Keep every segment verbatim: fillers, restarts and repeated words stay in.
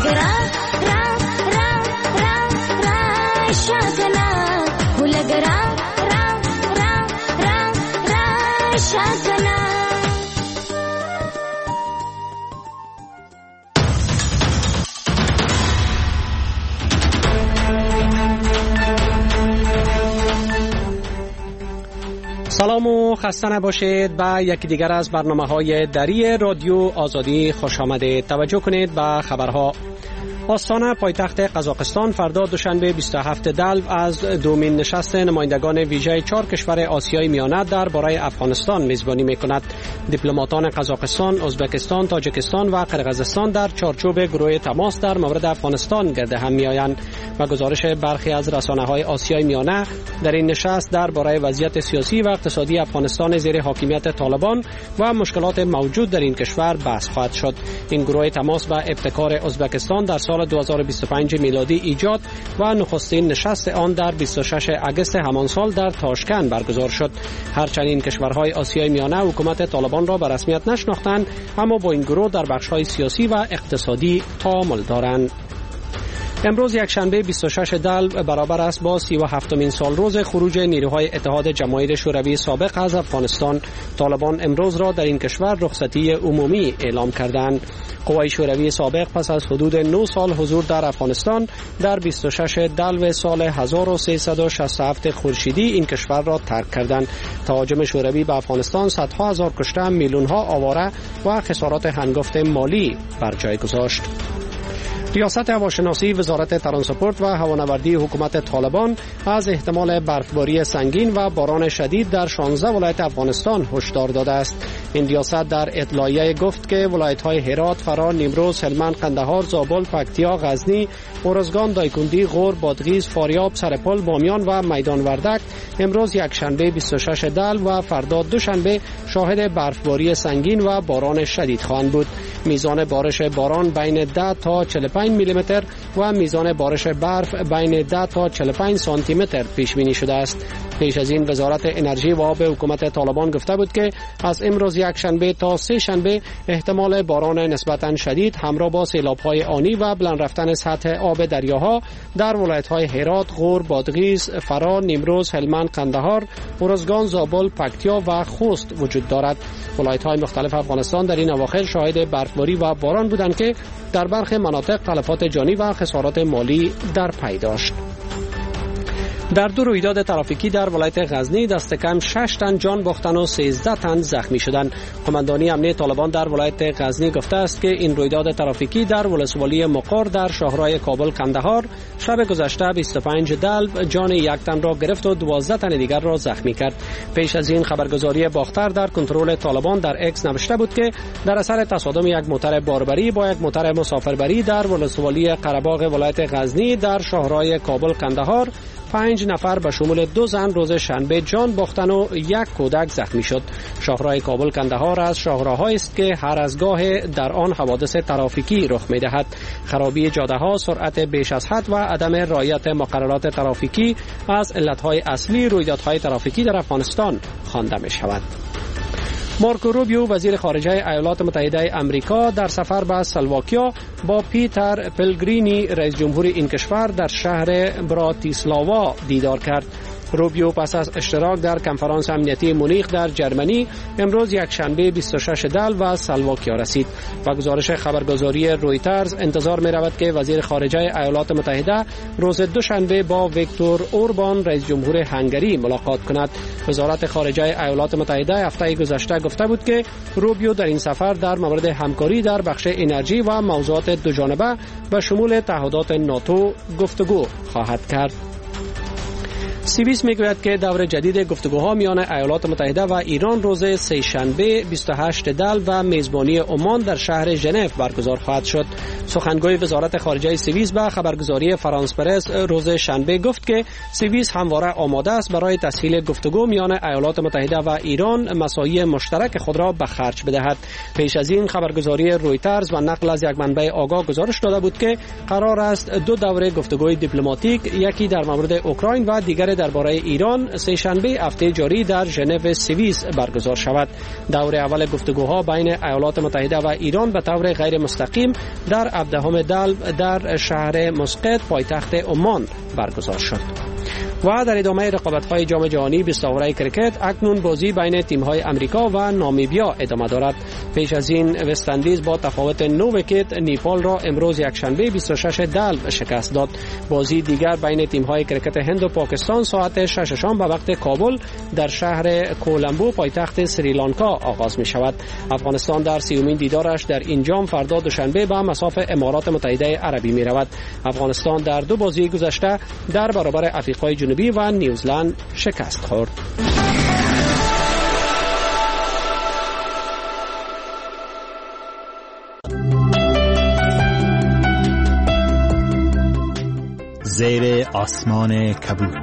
लग रहा रा रा रा रा शगना वो लग रहा रा रा रा रा शगना. سلام و خسته نباشید. به یکی دیگر از برنامه‌های دری رادیو آزادی خوش آمدید. توجه کنید به خبرها. آستانه پایتخت قزاقستان فردا دوشنبه بیست و هفتم دلو از دومین نشست نمایندگان ویژه چهار کشور آسیای میانه درباره افغانستان میزبانی میکند. دیپلماتان قزاقستان، ازبکستان، تاجیکستان و قرقیزستان در چارچوب گروه تماس در مورد افغانستان گرد هم میآیند و گزارش برخی از رسانه‌های آسیای میانه در این نشست درباره وضعیت سیاسی و اقتصادی افغانستان زیر حاکمیت طالبان و مشکلات موجود در این کشور بحث خواهد شد. این گروه تماس به ابتکار ازبکستان در سال دو هزار و بیست و پنج میلادی ایجاد و نخستین نشست آن در بیست و ششم اگست همان سال در تاشکند برگزار شد. هرچند این کشورهای آسیای میانه حکومت طالبان را به رسمیت نشناختند، اما با این گروه در بخش‌های سیاسی و اقتصادی تعامل دارند. امروز یکشنبه بیست و ششم دلو برابر است با سی و هفتمین سال روز خروج نیروهای اتحاد جماهیر شوروی سابق از افغانستان. طالبان امروز را در این کشور رخصتی عمومی اعلام کردند. قوای شوروی سابق پس از حدود نه سال حضور در افغانستان در بیست و ششم دلو سال هزار و سیصد و شصت و هفت خورشیدی این کشور را ترک کردند. تهاجم شوروی به افغانستان صدها هزار کشته، میلیون‌ها آواره و خسارات هنگفت مالی بر جای گذاشت. ریاست هواشناسی وزارت ترانسپورت و هوانوردی حکومت طالبان از احتمال برفباری سنگین و باران شدید در شانزده ولایت افغانستان هشدار داده است. این ریاست در اطلاعیه گفت که ولایت‌های هرات، فرا، نیمروز، هلمند، قندهار، زابل، پکتیا، غزنی، ارزگان، دایکنډی، غور، بادغیس، فاریاب، سرپل، بامیان و میدان وردک امروز یکشنبه بیست و ششم دلو و فردا دوشنبه شاهد برفباری سنگین و باران شدید خواهند بود. میزان بارش باران بین ده تا چهل و پنج میلی متر و میزان بارش برف بین ده تا چهل و پنج سانتی متر پیش بینی شده است. پیش از این وزارت انرژی و آب حکومت طالبان گفته بود که از امروز یک شنبه تا سه شنبه احتمال باران نسبتاً شدید همراه با سیلاب‌های آنی و بلند رفتن سطح آب دریاها در ولایت‌های هرات، غور، بادغیس، فرا، نیمروز، هلمند، قندهار، ارزگان، زابل، پکتیا و خوست وجود دارد. ولایت‌های مختلف افغانستان در این اواخر شاهد برفباری و باران بودند که در برخی مناطق تلفات جانی و خسارات مالی در پی داشت. در دو رویداد ترافیکی در ولایت غزنی دست کم شش تن جان باختن و سیزده تن زخمی شدند. قماندانی امنیه طالبان در ولایت غزنی گفته است که این رویداد ترافیکی در ولسوالی مقار در شاهراه کابل کندهار شب گذشته بیست و پنج دلو جان یک تن را گرفت و دوازده تن دیگر را زخمی کرد. پیش از این خبرگزاری باختر در کنترل طالبان در اکس نوشته بود که در اثر تصادم یک موتر باربری با یک موتر مسافربری در ولسوالی قره‌باغ ولایت غزنی در شاهراه کابل کندهار پنج نفر به شمول دو زن روز شنبه جان باختن و یک کودک زخمی شد. شاهراه کابل کندهار از شاهراه‌هایی است که هر از گاه در آن حوادث ترافیکی رخ می‌دهد. خرابی جاده‌ها، سرعت بیش از حد و عدم رعایت مقررات ترافیکی از علت‌های اصلی رویدادهای ترافیکی در افغانستان خوانده می‌شود. مارکو روبیو وزیر خارجه ایالات متحده آمریکا در سفر به اسلواکیا با پیتر پلگرینی رئیس جمهور این کشور در شهر براتیسلاوا دیدار کرد. روبیو پس از اشتراک در کنفرانس امنیتی مونیخ در جرمنی امروز یک شنبه بیست و ششم دلو و اسلواکیا رسید و گزارش خبرگزاری رویترز انتظار می رود که وزیر خارجه ایالات متحده روز دوشنبه با ویکتور اوربان رئیس جمهور هنگری ملاقات کند. وزارت خارجه ایالات متحده هفته گذشته گفته بود که روبیو در این سفر در مورد همکاری در بخش انرژی و موضوعات دوجانبه به شمول تعهدات ناتو گفتگو خواهد کرد. سیبیس میگوید که دور جدید گفتگوها میان ایالات متحده و ایران روز سه شنبه بیست و هشتم دلو و میزبانی عمان در شهر ژنو برگزار خواهد شد. سخنگوی وزارت خارجه سوئیس به خبرگزاری فرانس پرس روز شنبه گفت که سوئیس همواره آماده است برای تسهیل گفتگو میان ایالات متحده و ایران مساعی مشترک خود را به خرج بدهد. پیش از این خبرگزاری رویترز و نقل از یک منبع آگاه گزارش داده بود که قرار است دو دوره گفتگوی دیپلماتیک، یکی در مورد اوکراین و دیگر دور درباره ایران سه شنبه هفته جاری در ژنو سوئیس برگزار شود. دور اول گفتگوها بین ایالات متحده و ایران به طور غیر مستقیم در هفدهم دلو در شهر مسقط پایتخت عمان برگزار شد. و در ادامه رقابت‌های جام جهانی بیست اوره کرکت اکنون بازی بین تیم‌های امریکا و نامیبیا ادامه دارد. پیش از این وست اندیز با تفاوت نه ویکت نیپال را امروز یکشنبه بیست و شش دلو شکست داد. بازی دیگر بین تیم‌های کرکت هند و پاکستان ساعت شش شام به وقت کابل در شهر کولمبو پایتخت سریلانکا آغاز می‌شود. افغانستان در سیومین دیدارش در این جام فردا دوشنبه به مصاف امارات متحده عربی می‌رود. افغانستان در دو بازی گذشته در برابر آفریقای جنوبی و نیوزلند شکست خورد. زیر آسمان کبود.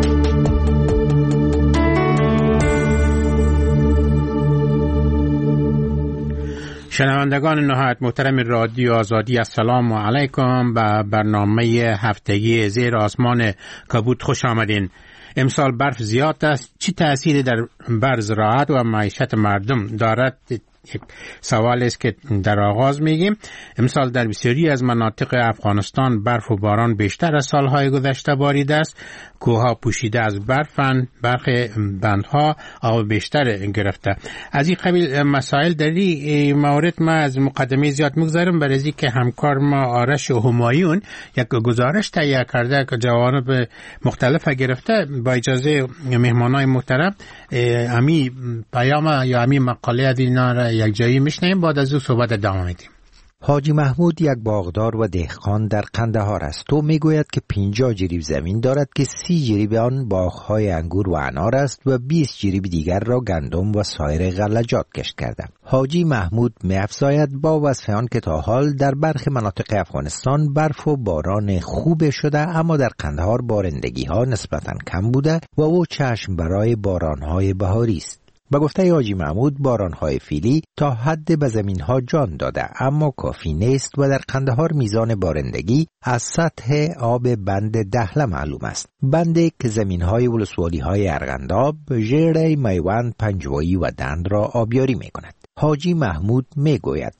شنوندگان نهایت محترم رادیو آزادی، السلام علیکم. به برنامه هفتگی زیر آسمان کبود خوش آمدین. امسال برف زیاد است. چه تأثیری در بر زراعت و معیشت مردم دارد؟ یک سوال است که در آغاز میگیم. امسال در بسیاری از مناطق افغانستان برف و باران بیشتر از سالهای گذشته بارید است. کوهها پوشیده از برفند، برخی بندها آب بیشتر گرفته. از این قبیل مسائل در این مورد ما از مقدمه زیاد مگذارم، برای از که همکار ما آرش و همایون یک گزارش تهیه کرده که جوانب مختلف گرفته. با اجازه مهمانای محترم امی پیام یا امی مقاله دینا را یک جایی میشنیم، بعد از او صحبت ادامه میدیم. حاجی محمود یک باغدار و دهقان در قندهار است. او میگوید که پنجاه جریب زمین دارد که سی جریب آن باغهای انگور و انار است و بیست جریب دیگر را گندم و سایر غلجات کشت کرده. حاجی محمود می‌افزاید با وصف آن که تا حال در برخی مناطق افغانستان برف و باران خوب شده، اما در قندهار بارندگی ها نسبتاً کم بوده و او چشم برای بارانهای بهاری است. با گفته حاجی محمود بارانهای فیلی تا حد به زمینها جان داده اما کافی نیست و در قندهار میزان بارندگی از سطح آب بند دهله معلوم است. بندی که زمینهای ولسوالی‌های ارغنداب، ژیره، میوند، پنجوایی و دند را آبیاری می‌کند. حاجی محمود می‌گوید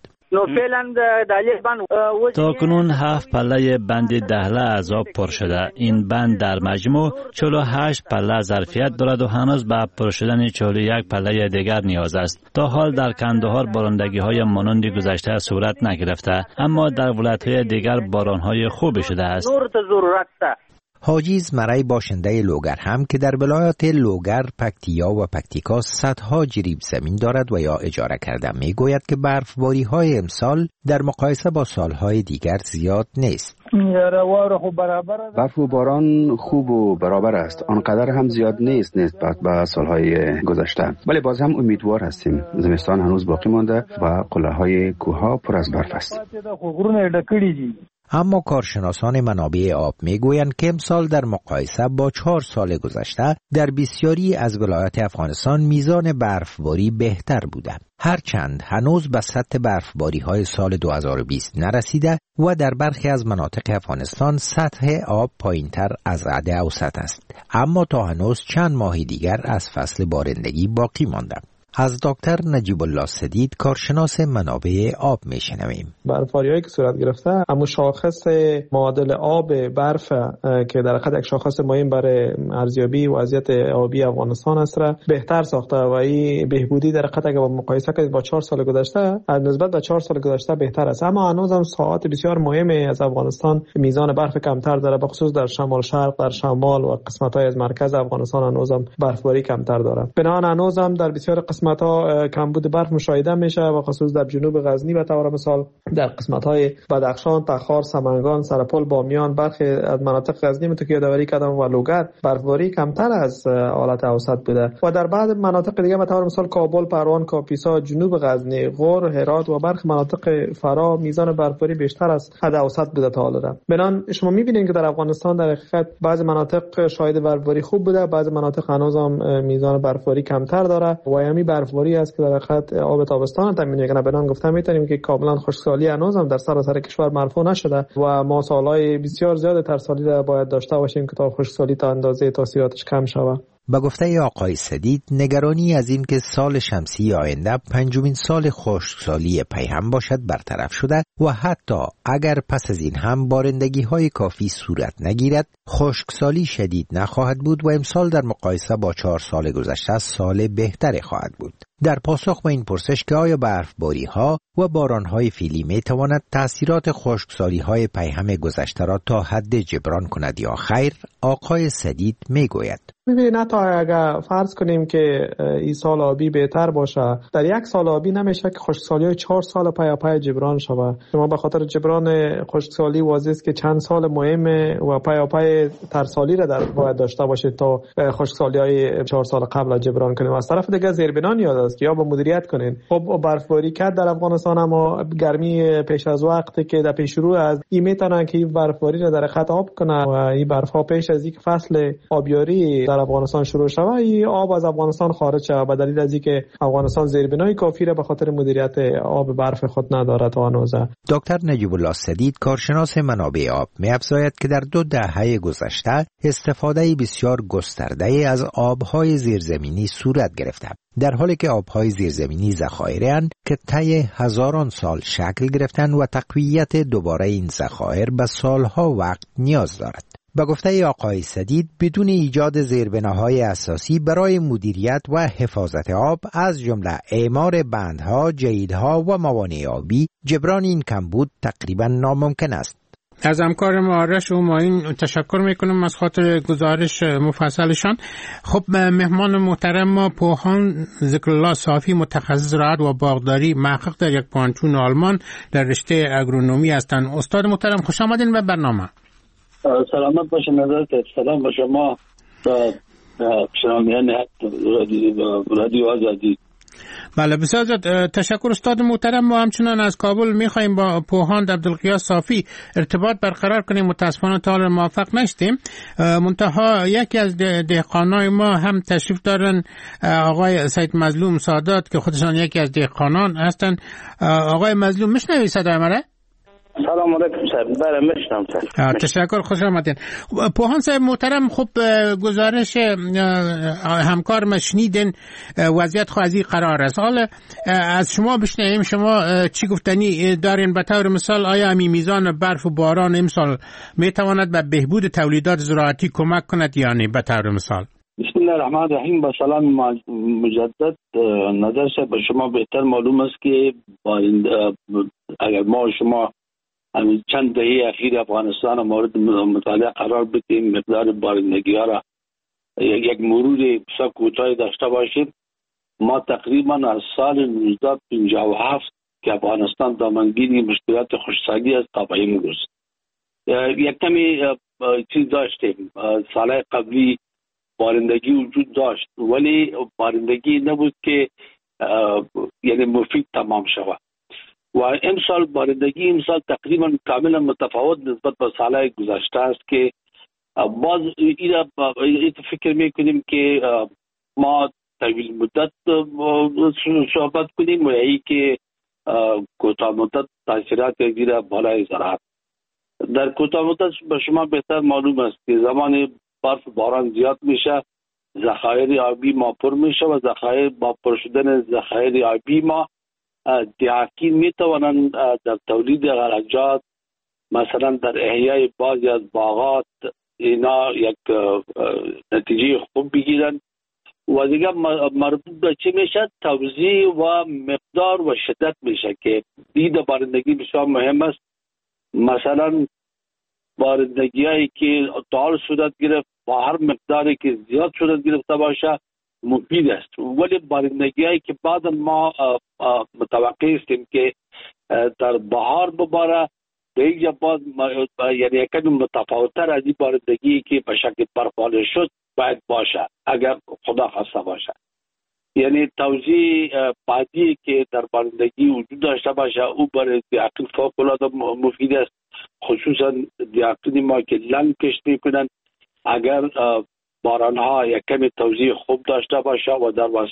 تا کنون هفت پله بند دهله از آب پر شده. این بند در مجموع چهل و هشت پله ظرفیت دارد و هنوز به پر شدن چهل و یک پله دیگر نیاز است. تا حال در قندهار بارندگی های مانند گذشته صورت نگرفته، اما در ولایت‌های دیگر باران‌های خوب شده است. حاجی زمرای باشنده لوگر هم که در ولایات لوگر، پکتیا و پکتیکا صدها جریب زمین دارد و یا اجاره کرده میگوید که برفباری های امسال در مقایسه با سالهای دیگر زیاد نیست. برف و باران خوب و برابر است، آنقدر هم زیاد نیست نسبت به سالهای گذشته، ولی باز هم امیدوار هستیم. زمستان هنوز باقی مانده و قله‌های کوه‌ها پر از برف است. اما کارشناسان منابع آب میگویند که امسال در مقایسه با چهار سال گذشته در بسیاری از ولایات افغانستان میزان برفباری بهتر بوده، هرچند هنوز به سطح برفباری های سال دو هزار و بیست نرسیده و در برخی از مناطق افغانستان سطح آب پایینتر از حد اوسط است، اما تا هنوز چند ماه دیگر از فصل بارندگی باقی مانده. از دکتر نجیب الله سدید کارشناس منابع آب میشنویم. برفباری‌هایی که صورت گرفته، اما شاخص معادل آب برف که در حقیقت یک شاخص مهم برای ارزیابی وضعیت آبی افغانستان است را بهتر ساخته و این بهبودی در حقیقت اگر با مقایسه کنید با چهار سال گذشته از نسبت به چهار سال گذشته بهتر است، اما هنوز هم ساعات بسیار مهمی از افغانستان میزان برف کمتر داره، به خصوص در شمال شرق، در شمال و قسمت‌های از مرکز افغانستان هنوز هم برفباری کمتر داره. بنابراین هنوز هم در بسیار قسمت‌ها کمبود برف مشاهده میشه و خصوص در جنوب غزنی به طور مثال، در قسمت‌های بدخشان، تخار، سمنگان، سرپل، بامیان، برخی از مناطق غزنی متکی یادآوری کردم و لوگر برفباری کمتر از حالت اوسط بوده و در بعض مناطق دیگه به طور مثال کابل، پروان، کاپیسا، جنوب غزنی، غور، هرات و برخی مناطق فرا میزان برفباری بیشتر از حد اوسط بوده تا حالا. بنان شما می‌بینید که در افغانستان در حقیقت بعضی مناطق شاهد برفباری خوب بوده، بعضی مناطق هنوز هم میزان برفباری کمتر داره و همین برفباری است که در حقیقت آب تابستان تامین میکنه. بنان گفتم میتونیم که کاملا خشکسالی هنوز هم در سراسر کشور مرفوع نشده و ما سالهای بسیار زیاد ترسالی را باید داشته باشیم که تا خشکسالی تا اندازه تاثیراتش کم شود. با گفته آقای سدید، نگرانی از این که سال شمسی آینده پنجمین سال خشکسالی پیهم باشد برطرف شده و حتی اگر پس از این هم بارندگی های کافی صورت نگیرد، خشکسالی شدید نخواهد بود و امسال در مقایسه با چهار سال گذشته سال بهتری خواهد بود. در پاسخ به این پرسش که آیا برفباری ها و باران های فعلی می تواند تأثیرات خشکسالی های پیهم گذشته را تا حد جبران کند یا خیر، آقای سدید می گوید: ببینید، نه تا اگر فرض کنیم که این سال آبی بهتر باشه، در یک سال آبی نمیشه که خشکسالی های چهار سال پی پی جبران شود. شما به خاطر جبران خشکسالی واضحه است که چند سال مهمه و پی پی ترسالی را در باید داشته باشید تا خشکسالی های چهار سال قبل جبران کنیم. از طرف دیگه زیربنا نیاز است که یا به مدیریت کنین. خب برفباری کرد در افغانستان، اما گرمی پیش از وقتی که در پیش رو از این میتونن که این برفباری را در خط آب کنه و این برف ها پیش از اینکه فصل آبیاری در افغانستان شروع شود این آب از افغانستان خارج شود، به دلیل از اینکه افغانستان زیربنای کافی را به خاطر مدیریت آب برف خود ندارد تا هنوز. دکتر نجیب الله سدید، کارشناس منابع آب، می‌افزاید که در دو دهه گذشته استفاده بسیار گسترده از آب‌های زیرزمینی صورت گرفته، در حالی که آب‌های زیرزمینی ذخایرند که طی هزاران سال شکل گرفتند و تقویت دوباره این ذخایر به سالها وقت نیاز دارد. با گفته آقای سدید، بدون ایجاد زیربناهای اساسی برای مدیریت و حفاظت آب از جمله اعمار بندها، جهیدها و موانع آبی، جبران این کمبود تقریبا ناممکن است. از همکار ما آرش و معین تشکر میکنم از خاطر گزارش مفصلشان. خب مهمان محترم ما پوهان ذکرالله صافی، متخصص زراعت و باغداری، محقق در یک پانتون آلمان در رشته اگرونومی هستند. استاد محترم، خوش آمدین به برنامه. سلامت باشه نظرت. سلام به شما و شنوندگان رادیو آزادی. بله، بسیار تشکر استاد محترم. ما همچنان از کابل میخوایم با پوهان عبدالقیاس صافی ارتباط برقرار کنیم، متاسفانه تا حالا موفق نشدیم. منتها یکی از دهقانای ما هم تشریف دارن، آقای سید مظلوم سادات که خودشان یکی از دهقانان هستن. آقای مظلوم، میشنوی صدای مرا؟ سلام علیکم صاحب. بله میشنم صاحب. تشکر، خوش آمدین. پوهان صاحب محترم، خب گزارش همکار ما شنیدین، وضعیت خو از این قرار است. حالا از شما بشنویم، شما چی گفتنی دارین؟ به طور مثال آیا می میزان برف و باران امسال می تواند به بهبود تولیدات زراعتی کمک کند یا نه؟ به طور مثال. بسم الله الرحمن الرحیم. با سلام مجدد. نظر به شما بهتر معلوم است که اگر ما شما همین چند دهه اخیر افغانستان مورد مطالعه قرار بدیم، مقدار بارندگی ها را یک مرور بسیار کوتاهی داشته باشیم، ما تقریبا از سال نوزده پنجاه و هفت که افغانستان دامنگیر مشکلات خشکسالی است تا به امروز یک کمی چیز داشتیم. سال قبلی بارندگی وجود داشت ولی بارندگی نبود که یعنی مفید تمام شود و امسال بارندگی امسال تقریبا کاملا متفاوت نسبت به سالهای گذشته است که باز اینا فکر میکنیم که ما طویل مدت صحبت کنیم و ای که کوتاه مدت تاثیرات زیر بالای زراعت. در کوتاه مدت به شما بهتر معلوم است که زمان برف باران زیاد میشه، ذخایر آبی ما پر میشه و ذخایر با پر شدن ذخایر آبی ما دهقان میتوانند در تولید غلجات، مثلا در احیای بعضی از باغات اینا یک نتیجه خوب بگیرن و دیگه مربوط به چی میشه؟ توزیع و مقدار و شدت میشه که دید بارندگی بسیار مهم است. مثلا بارندگی هایی که تا صورت گرفت با هر مقداری که زیاد صورت گرفته باشه مفید است، ولی بارندگی هایی که بعد ما متوقع هستیم که در بهار بباره به اینجا باز یعنی یکم متفاوت‌تر از این بارندگی که به شکل برف‌آلود شد باید باشه اگر خدا خواسته باشه. یعنی توزیع بعدی که در بارندگی وجود داشته باشه او برای دهقان فوق‌العاده مفید است، خصوصا دهقان ما که لنگ کشت میکنن. اگر باران ها یک کمی توزیع خوب داشته باشه و در وسط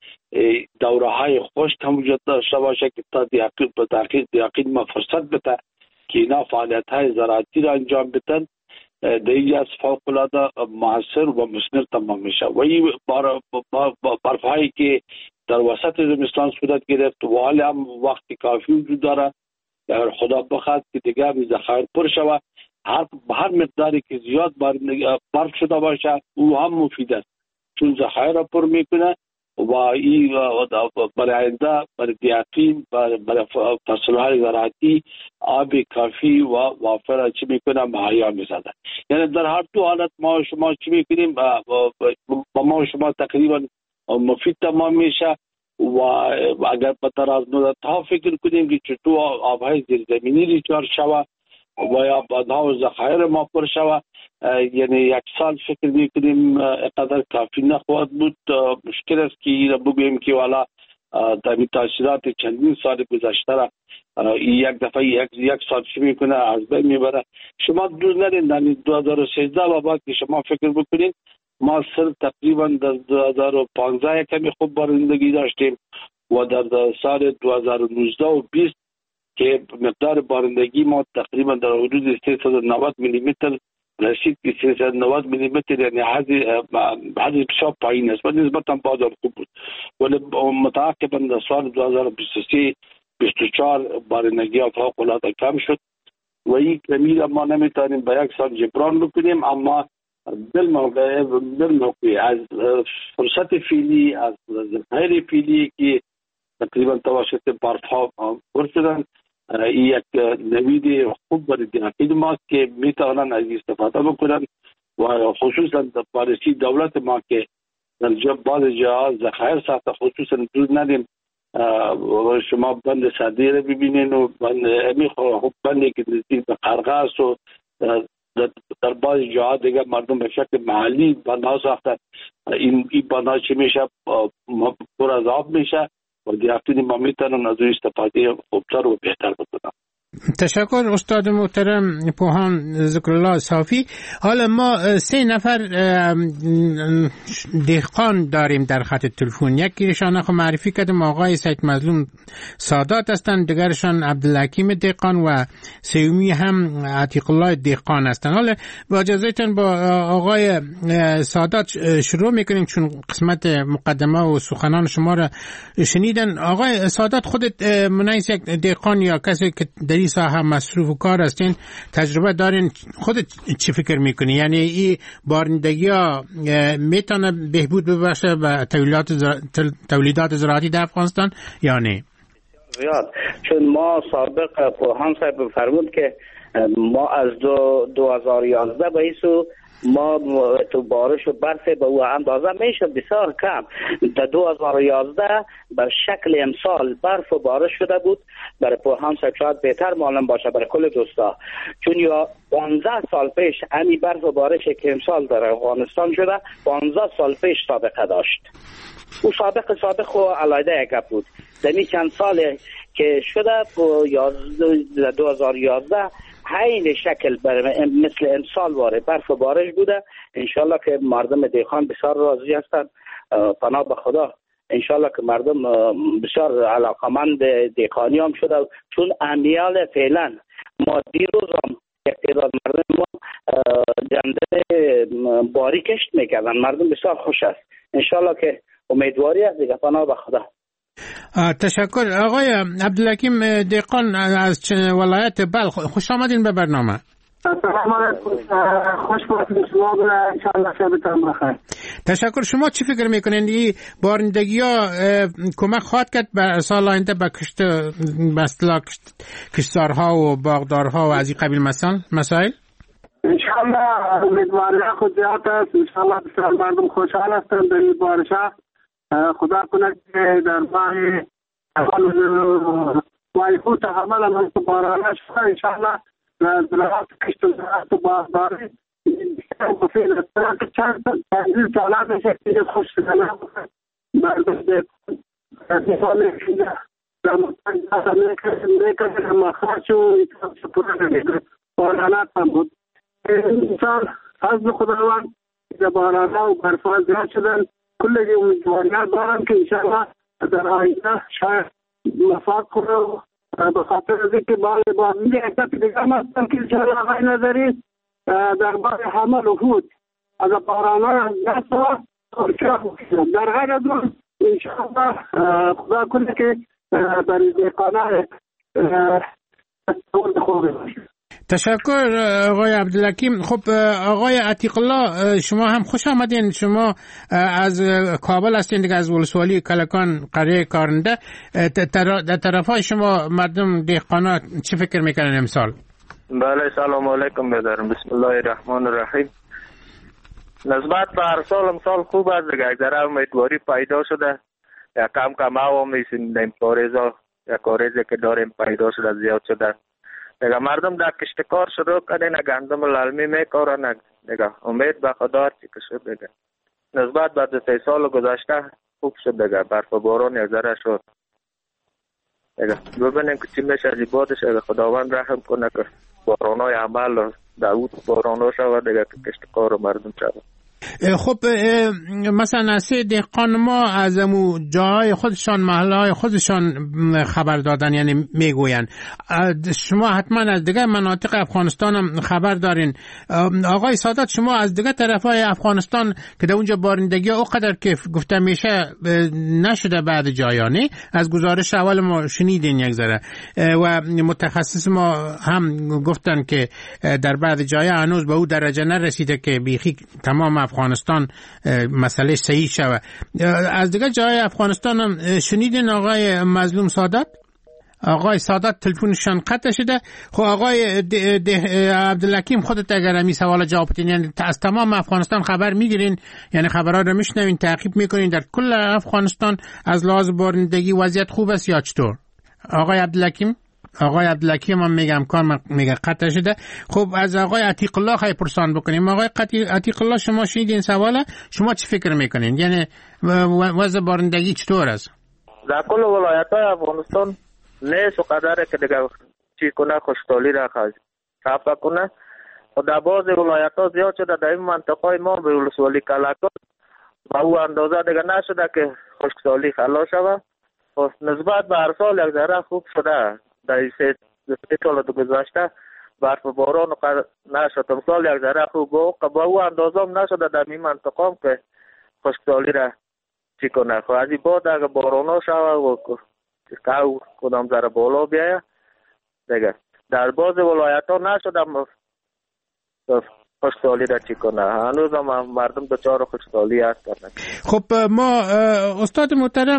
دوره های خشک هم وجود داشته باشه که تا دیقیق به تحقیق دیقیق ما فرصت بده که اینا فعالیت های زراعتی را انجام بدن. در اینجا از فوق العاده موثر و مثمر تمام میشه و این برف هایی که در وسط زمستان صورت گرفت و حالی هم وقت کافی وجود داره، اگر خدا بخواد که دیگه می ذخایر پر شود، هر هر مقداری که زیاد برف شده باشه او هم مفید است چون ذخایر را پر میکنه و این برای آینده برای دیقین برای فصلهای زراعتی آب کافی و وافر چی میکنه مهیا میسازه. یعنی در هر دو حالت ما شما چی میکنیم با ما شما تقریبا مفید تمام میشه و اگر به طرز مدت ها فکر کنیم که چطور آبهای زیرزمینی ریچارج شود و یا بعدها و ذخایر ما پر شود، یعنی یک سال فکر میکنیم اقدر کافی نخواهد بود. مشکل است که این بگویم که والا در تاثیرات چندین سال گذشته را یک دفعه یک, یک سال چی میکنه از بین میبره. شما دور نرین در دو هزار و سیزده و بعد که شما فکر بکنین ما صرف تقریبا در دو هزار و پانزده کمی خوب بارندگی داشتیم و در سال دو هزار و نوزده و بیست که مقدار بارندگی ما تقریبا در حدود سیصد و نود میلی متر رسید که سیصد و نود میلی متر یعنی حد بسیار پایین است و نسبتا بازار خوب بود. ولی متعاقبا در سال دو هزار و بیست و سه بیست و چهار بارندگی فوق العاده کم شد و این کمی را ما نمیتونیم به یک سال جبران بکنیم، اما بالموقع از فرصت فعلی از ذخایر فعلی که تقریبا توسط برف ها پر شدن، یک نوید خوب برای دیقین ما که میتوانند از استفاده بکنن و خصوصا در پالیسی دولت ما که در بعض جاها ذخایر ساخته، خصوصا دور ندیم شما بند سدی رو ببینین و بند امی خوب بندی که نزدیک به قرغه است و در بعض جاها دیگه مردم به شکل محلی بندها ساخته. این این بندها چی میشه پر از آب میشه و دیقین ما میتونن از استفاده خوبتر و بهتر بکنن. تشکر استاد محترم پوهان ذکرالله صافی. حالا ما سه نفر دهقان داریم در خط تلفن. یکیشان خو معرفی کردم آقای سید مظلوم سادات هستند، دیگرشان عبدالحکیم دهقان و سومی هم عتیق الله دهقان هستند. حالا با اجازهتون با آقای سادات شروع میکنیم چون قسمت مقدمه و سخنان شما را شنیدن. آقای سادات خودت منیس یک دهقان یا کسی که در این ساحه مصروف و کار هستین، تجربه دارین، خودت چی فکر میکنی؟ یعنی این بارندگی ها میتونه بهبود ببخشه به تولیدات زراعتی تولیدات زراعتی در افغانستان یا نه؟ زیاد، چون ما سابق پوهان صاحب فرمود که ما از دو, دو هزار و یازده به ایسو ما تو بارش و برف به او اندازه میشه بسیار کم. در دو هزار و یازده به شکل امسال برف و بارش شده بود. برای پوهان صاحب شاید بهتر معلوم باشه برای کل دوستا، چون یا پانزده سال پیش امی برف و بارش که امسال در افغانستان شده پانزده سال پیش سابقه داشت. او سابق سابق و علیده یک بود. دمی چند ساله که شده دو هزار و یازده حین شکل مثل امسال واره برف و بارش بوده. انشالله که مردم دیخان بسیار راضی هستند، پناه به خدا. انشالله که مردم بسیار علاقمند دیخانی هم شده، چون امیال فعلا ما دیروز هم یک تعداد مردم ما جنده باری کشت میکردن، مردم بسیار خوش است. انشالله که امیدواری است دیگه، پناه به خدا. تشکر. آقای عبدالحکیم دهقان از ولایت بلخ، خوش آمدین به برنامه. سلام علیکم، خوش باشید شما، ان شاء الله شبتون بخیر. تشکر. شما چی فکر میکنین این بارندگی ها کمک خواهد کرد به سال آینده به کشت به اصطلاح کشتزارها و باغدارها و از این قبیل مسائل؟ ان شاء الله امیدواری خود زیاد است. ان شاء الله بسیار مردم خوشحال هستند در این بارش. خدا کنه که در ماه ماه خود حمل هم تو بارانه شده ان شاء الله زراعت کشت و زراعت و باغداری مفید است. که چند تنظیم سالات میشه که خوش شدن مردم مثال میکنه در مطمئن میکنه مخاش و پورا نمیده بارانات هم بود. انسان فضل خداوند که بارانه و برفان زیاد شدن کلی امیدواریات دارم که انشاءالله در آینده شاید مفاد کنه. به خاطر از اینکه با با میگه حکت دیگه هستم که انشاءالله آقای نظری در بار حمل و هود از بارانه نسا در غیر از اون انشاءالله خدا کنه که برای دیقانه خوبی باشه. تشکر آقای عبدالحکیم. خب آقای عتیق الله شما هم خوش آمدین. شما از کابل هستین دیگه، از ولسوالی کلکان قریه کارنده. در طرف های شما مردم دهقانا چه فکر میکنن امسال؟ بله سلام علیکم بدارم. بسم الله الرحمن الرحیم. نسبت به هر سال امسال خوب است دیگه، یک ذره امیدواری پیدا شده. یا کم کم هوا میسیم در پاریزا یا کاریزی که داریم پیدا شده زیاد شده دیگه. مردم در کشتکار شروع کردن، گندم للمی میکارن دیگه. امید به خدا چی که شد دیگه. نسبت به دو سه سال گذشته خوب شد دیگه. برف و باران یک ذره شد دیگه. ببینیم که چی میشه از بعدش. اگه خداوند رحم کنه که بارانای عمل داود بارانو شود دیگه که کشتکار مردم شود. خب مثلا از دهقان ما از امو جاهای خودشان محلهای خودشان خبر دادن، یعنی میگوین. شما حتما از دیگه مناطق افغانستان هم خبر دارین. آقای سادات شما از دیگه طرفای افغانستان که در اونجا بارندگی اونقدر که گفته میشه نشده بعد جایانی، از گزارش اول ما شنیدین یک ذره و متخصص ما هم گفتن که در بعد جای هنوز به او درجه نرسیده که بیخی تمام افغانستان مسئله صحیح شود. از دیگه جای افغانستان هم شنیدین آقای مظلوم سادات؟ آقای سادات تلفنشان قطع شده. خب آقای عبدالحکیم خودت اگر همی سوال جواب بدین، یعنی از تمام افغانستان خبر میگیرین، یعنی خبرها رو میشنوین، تعقیب میکنین در کل افغانستان از لحاظ بارندگی وضعیت خوب است یا چطور؟ آقای عبدالحکیم؟ آقای عبدالحکیم هم میگم کار میگه قطع شده. خب از آقای عتیق الله خواهی پرسان بکنیم. آقای عتیق الله شما شنیدین سواله، شما چی فکر میکنین؟ یعنی وضع بارندگی چطور است؟ در کل ولایت های افغانستان نیست و قدره که دیگه چی کنه خشکسالی را خفه کنه. و در بعض ولایت ها زیاد شده. در این منطقه های ما به ولسوالی کلکان با او اندازه دیگه نشده که خشکسالی خلاص شود. و نسبت به هر سال یک ذره خوب شده. در سه سال گذشته برف و باران نشد. امسال یک ذره خوب بود. با او اندازه هم نشده در این منطقه هم که خشکسالی را چی کنه. خب از این بعد اگه باران شود و که کدام ذره بالا بیایه دیگه. در بعض ولایت ها نشده خشکسالی را چی کنه. هنوز هم مردم دچار خشکسالی هستند. خب ما استاد محترم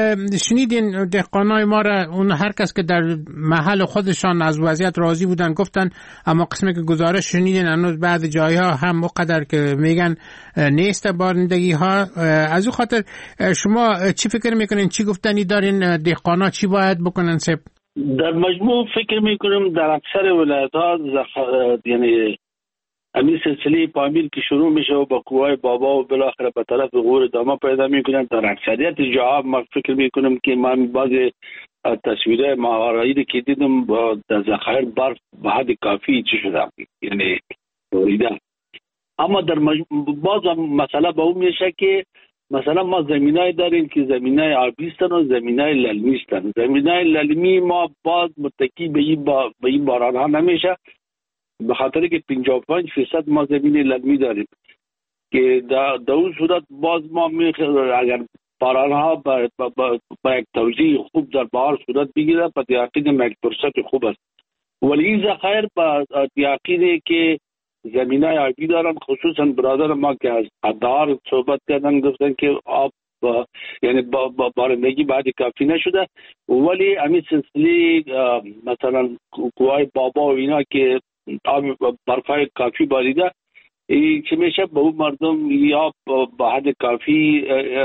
شنیدین دهقانای ما را، اون هر کس که در محل خودشان از وضعیت راضی بودن گفتن، اما قسمی که گزارش شنیدین هنوز بعض جایها هم اونقدر که میگن نیست بارندگی ها. از اون خاطر شما چی فکر میکنین؟ چی گفتنی دارین؟ دهقانا چی باید بکنن؟ سب در مجموع فکر میکنم در اکثر ولایت ها یعنی همین سلسله پامیر که شروع میشه و با کوهای بابا و بالاخره به طرف غور داما پیدا میکنن. در اکثریت جاها ما فکر میکنم که من بعض تصویره ماهوارایی که دیدم در ذخایر برف به حد کافی چی شده، یعنی بریده. اما در باز مسئله به اون میشه که مثلا ما زمینای داریم که زمینای آبی هستن و زمینای للمی هستن. زمینای للمی ما باز متکی به این با به این باران ها نمیشه، به خاطر که پنجاه و پنج درصد ما زمین للمی داریم که در اون صورت باز ما میخوایم اگر باران ها با, با, با, با یک توزیع خوب در بهار صورت بگیره پس یقین یک فرصت خوب است. ولی این ذخایر با یقینه که زمینای آبی دارن، خصوصا برادر ما که از قدار صحبت کردن گفتن که آب با یعنی با, با بارندگی بعد کافی نشده. ولی همین سلسله مثلا کوهای بابا و اینا که آب برفای کافی باریده، این چه میشه به اون مردم یا با حد کافی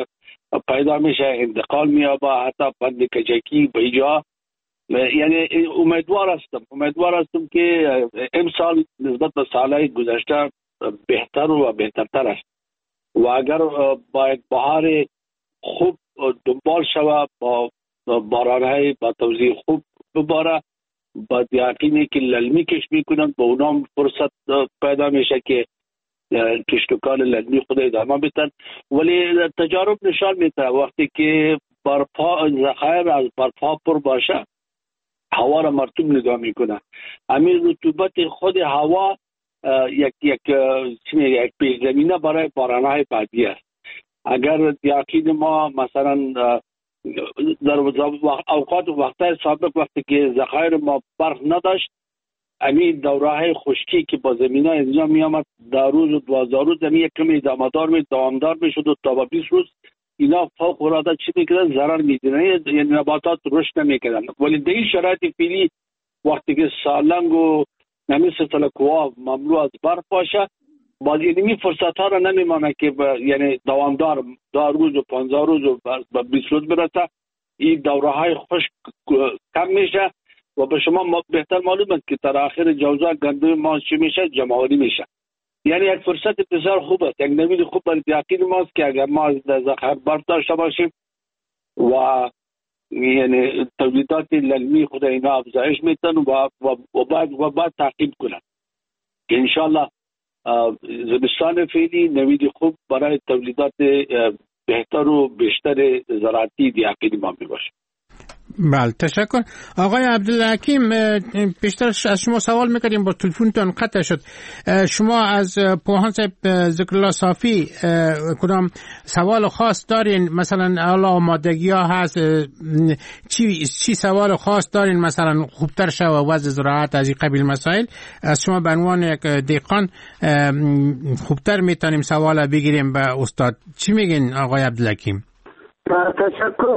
پیدا میشه، انتقال میابه حتی بند کجکی به اینجا. یعنی امیدوار هستم امیدوار هستم که امسال نسبت به سالهای گذشته بهتر و بهترتر است و اگر با یک بهار خوب دنبال شود با بارانهای با توزیع خوب بباره، با یقینی که للمی کش میکنن با اونام فرصت پیدا میشه که کشت و کار لازمی خود ادامه بدن. ولی تجارب نشان میده وقتی که برپا ذخایر از برپا پر باشه هوا را مرطوب نگاه میکنه. همین رطوبت خود هوا یک یک یک پیش‌زمینه برای باران‌های بعدی است. اگر یقین ما مثلا در اوقات و وقتهای سابق وقتی که ذخایر ما برق نداشت، همین دوره‌های خشکی که با زمینه اینجا می آمد در روز و دوازده روز زمین یک کمی ادامه‌دار می دوامدار میشد و تا بیست روز اینا فوق العاده چی میکردن ضرر میدیدن، یعنی نباتات رشد نمیکردن. ولی در این شرایط فعلی وقتی که سالنگ و نمیشه تلکوها مملو از برق باشه، باز اینمی فرصت ها را نمیمانه که یعنی دوامدار دو روز و پانزده روز و بیست روز برسه. این دوره های خشک کم میشه و به شما بهتر معلوم است که در آخر جوزا گندم ما چی میشه؟ جمعآوری میشه. یعنی یک فرصت بسیار خوب است، یک نوید خوب برای یقین ماست که اگر ما از ذخایر برق داشته باشیم و یعنی تولیدات للمی خود اینا افزایش میتن و و بعد و بعد تعقیب کنن که انشالله زمستان فعلی نوید خوب برای تولیدات بهتر و بیشتر زراعتی دیاقین ما می باشه. بله تشکر. آقای عبدالحکیم بیشتر از شما سوال میکردیم با تلفنتون قطع شد. شما از پوهان صاحب ذکرالله صافی کدام سوال خاص دارین؟ مثلا حالا آمادگی ها هست، چی چی سوال خاص دارین مثلا خوبتر شو وضع زراعت از این قبیل مسائل؟ از شما به عنوان یک دهقان خوبتر میتونیم سوال بگیریم به استاد. چی میگین آقای عبدالحکیم؟ تشکر.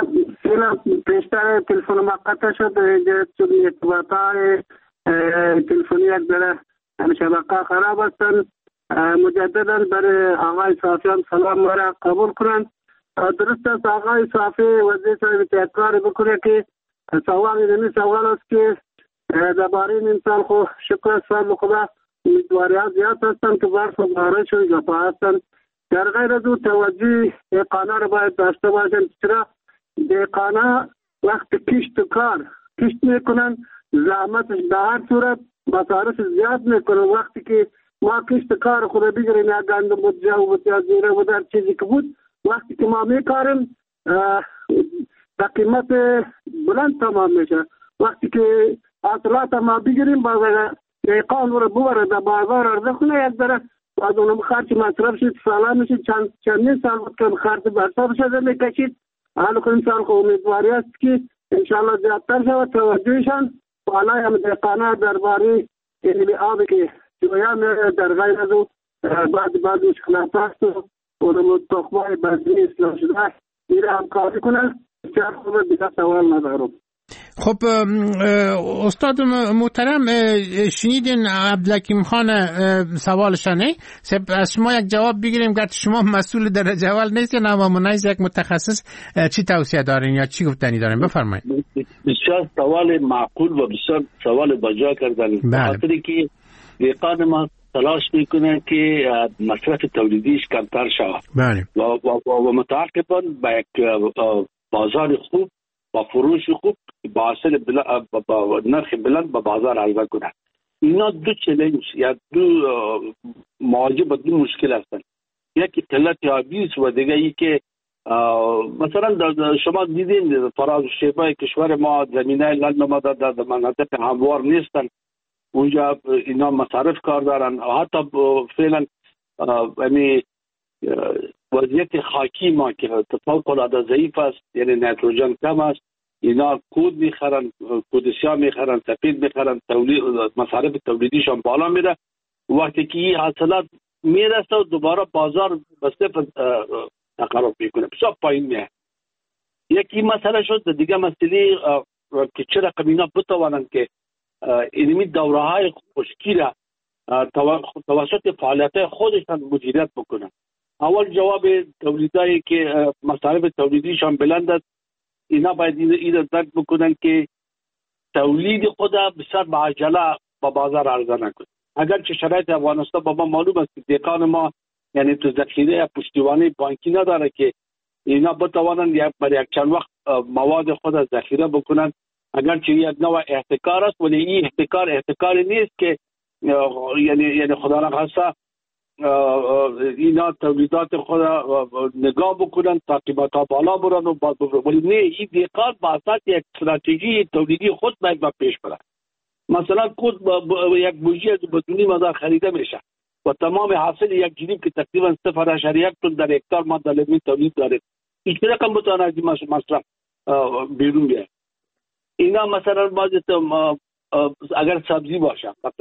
پیشتر تلفن ما قطع شد چون ارتباطات تلفنی یک ذره شبکه خراب هستند. مجددا برای آقای صافیان سلام مرا قبول کنند. درست است آقای صافی وزیر صاحب تذکر بکنه که سوال اینمی سوال است که درباره این سال خو شکر سال خدا امیدواریات زیاد هستند که برف و بارش و جفا هستند. در غیر از او توجه دهقانا را باید داشته باشند. چرا دهقانا وقت کشت و کار کشت میکنن زحمتش به هر صورت مصارف زیاد میکنن. وقتی که ما کشت کار خود بگیریم یا گندم بود جو بود یا زیره بود هر چیزی که بود، وقتی که ما میکاریم به قیمت بلند تمام میشه. وقتی که حاصلات ما بگیریم باز دهقان رو ببره در بازار عرضه کنه یک ذره باز اونم خرچ مصرف شد سالا میشه چند چندین سال بود که خرچ برساب شده میکشید. حالا که این سال خب امیدواری است که انشاءالله زیادتر شود توجهشان بالا هم دهقانا درباره این آبی که جویا میره در غیر از او بعد بعد مشکلات هست و اونم تخمای بزنی اصلاح شده میره همکاری کنن. بسیار خوبه دیگه سوال ندارم. خب استاد محترم شنیدین عبدالحکیم خان سوالشانه از شما یک جواب بگیریم که شما مسئول درجه اول نیستین اما منیز یک متخصص چی توصیه دارین یا چی گفتنی دارین؟ بفرمایید. بسیار سوال معقول و بسیار سوال بجا کردن. خاطری که دهقان ما تلاش میکنه که مصرف تولیدیش کمتر شود و, و, و متعاقباً با یک بازار خوب با فروش خوب با حاصل بلند با نرخ بلند با بازار عرضه کنه. اینا دو چالش یا دو مواجه با دو مشکل هستند. یکی قلت آبی است و دیگه ای که مثلا شما دیدین فراز و شیبه کشور ما زمینه لند ما در مناطق هموار نیستن، اونجا اینا مصارف کار دارن. حتی فعلا یعنی وضعیت خاکی ما که فوق العاده ضعیف است، یعنی نیتروژن کم است، اینا کود میخرن، کودسیا میخرن، سفید میخرن، تولید مصارف تولیدیشان بالا میره. وقتی که این حاصلات میرسه و دوباره بازار به صفر تقرب میکنه، بسیار پایین میه. یکی مسئله شد. دیگه مسئله که چرا اینا بتوانند که اینمی دوره های خشکی را توسط فعالیت خودشان مدیریت بکنن. اول جواب تولیدایی که مصارف تولیدیشان بلند است، اینا باید این درک بکنن که تولید خود بسیار با عجله با بازار عرضه نکنه. اگر که شرایط افغانستان با ما معلوم است که دهقان ما یعنی تو ذخیره پشتیبانی بانکی نداره که اینا بتوانند یک برای یک چند وقت مواد خود ذخیره بکنن. اگر که یک نوع احتکار است، ولی این احتکار احتکاری نیست که یعنی یعنی خدا نخواسته اینا تولیدات خود نگاه بکنن تا قیمت‌ها بالا برن و ولی نه، این دهقان با اساس یک استراتژی تولیدی خود باید پیش بره. مثلا کود یک بوجی از بدونی مقدار خریده میشه و تمام حاصل یک جریب که تقریبا صفر اشاریه یک تن در هکتار ما دلمی تولید داره، این چه رقم بتونه از این مصرف بیرون بیاد. اینا مثلا باید اگر سبزی باشه